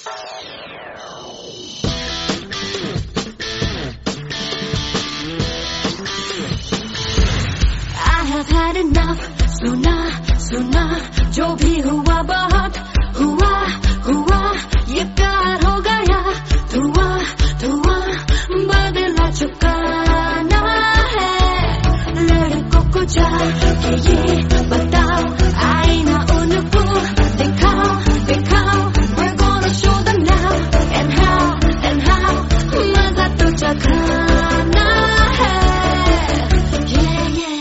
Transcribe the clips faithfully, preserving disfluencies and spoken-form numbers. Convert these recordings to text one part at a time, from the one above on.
have had enough, सुना सुना जो भी हुआ बहुत हुआ हुआ ये प्यार हो गया धुआं धुआं बदला चुका ना है लड़कों को जाके ये बताओ आए ना उनको दिखाओ दिखाओ we're gonna show them now and how and how मजा तो चखाना है yeah yeah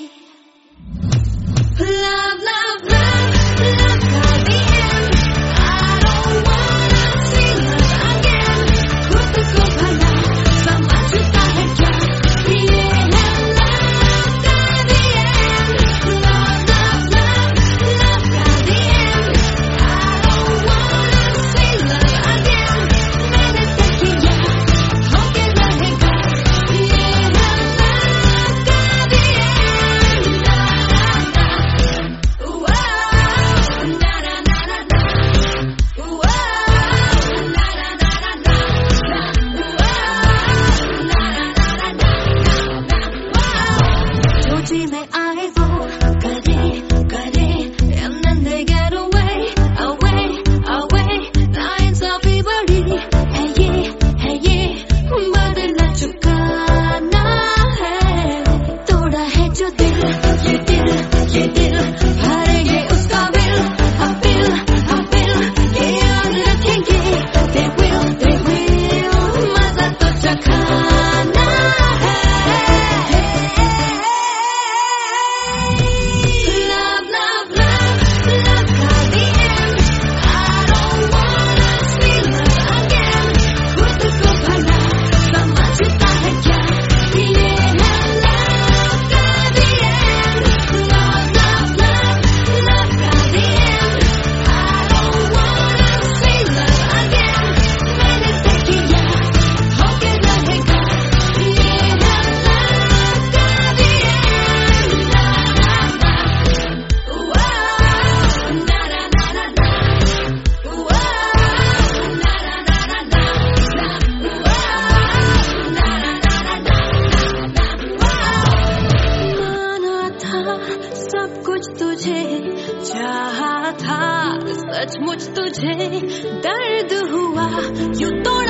love love love love got the end I don't wanna see love again खुद को भला समझता है क्या ये है love got the end love love love love got the end I don't wanna see love again मैंने तय किया होके रहेगा ये है love got the end na na na na na whoa na na na na na na na na na जो जी में आए वो करे करे and then they get away away away नाइंसाफी बड़ी है ये है ये बदला चुका ना है तोड़ा है जो दिल ये दिल ये दिल भरेंगे उसका बिल अब बिल अब बिल ये याद रखेंगे they will they will मजा तो चखाना है love love love love got the end I don't wanna see love again खुद को भला समझता है क्या ये है love got the end love love love love got the end I don't wanna see love again मैंने तय किया होके रहेगा ये है love got the end na na na whoa na na na na na whoa na na na na na whoa na na na na na माना था सब कुछ तुझे चाहा था सचमुच तुझे दर्द हुआ यूं तोड़ा